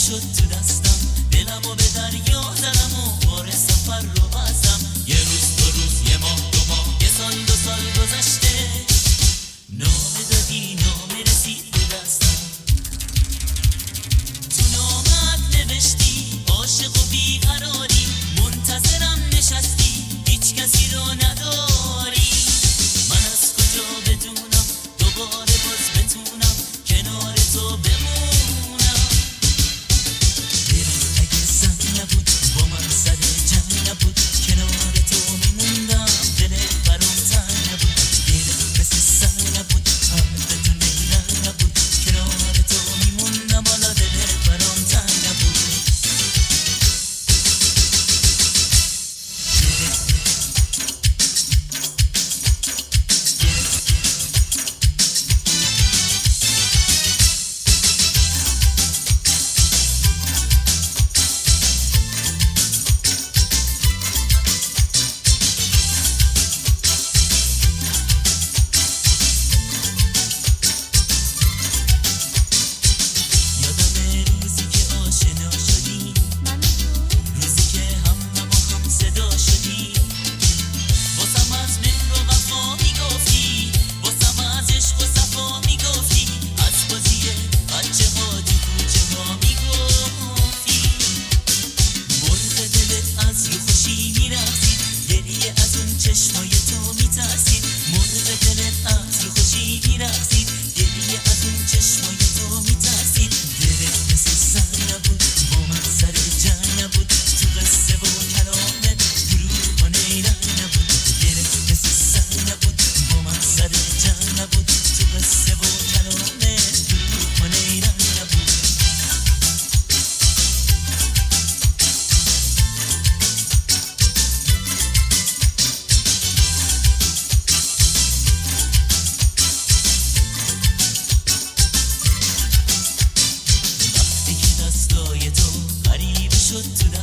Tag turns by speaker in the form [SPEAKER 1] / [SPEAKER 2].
[SPEAKER 1] شد تو دستم، دلمو به دریا زدم و بار سفر رو بستم. یه روز دو روز یه ماه دو ماه یه سال دو سال گذشته، نامه دادی نامه رسید به دستم. تو نامت نوشتی عاشق و بیقراری، منتظرم نشستی هیچ کسی رو نداری. من از کجا بدونم دوباره باز بتونم کنار تو بمونم. دلت اگه زن نبود با من سر جنگ نبود، کنار تو میموندم دلت برام تنگ نبود. دلت مثل سر نبود حرف تو نیلن نبود، کنار تو میموندم حالا دلت برام تنگ نبود. چشمای تو میترسید، مرغ دلت از خوشی میرقصید. گریه از اون چشمای تو میترسید. دلت مثل سر نبود با من سر جنگ نبود، تو قصه و کلامت دروغ و نیرنگ نبود. دلت مثل سر نبود با من سر جنگ نبود، تو قصه و کلامت دروغ و نیرنگ نبود. شد تو